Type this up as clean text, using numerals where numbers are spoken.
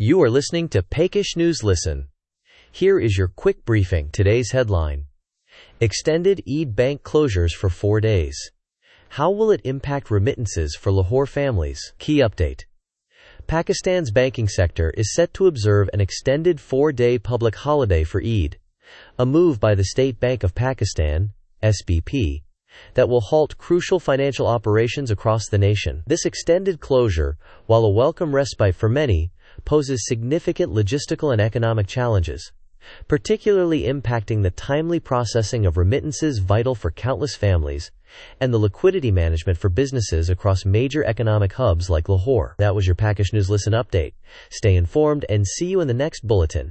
You are listening to Peckish News Listen. Here is your quick briefing. Today's headline: Extended Eid bank closures for 4 days. How will it impact remittances for Lahore families? Key update. Pakistan's banking sector is set to observe an extended 4-day public holiday for Eid, a move by the State Bank of Pakistan, SBP, that will halt crucial financial operations across the nation. This extended closure, while a welcome respite for many, poses significant logistical and economic challenges, particularly impacting the timely processing of remittances vital for countless families and the liquidity management for businesses across major economic hubs like Lahore. That was your Peckish News Listen update. Stay informed and see you in the next bulletin.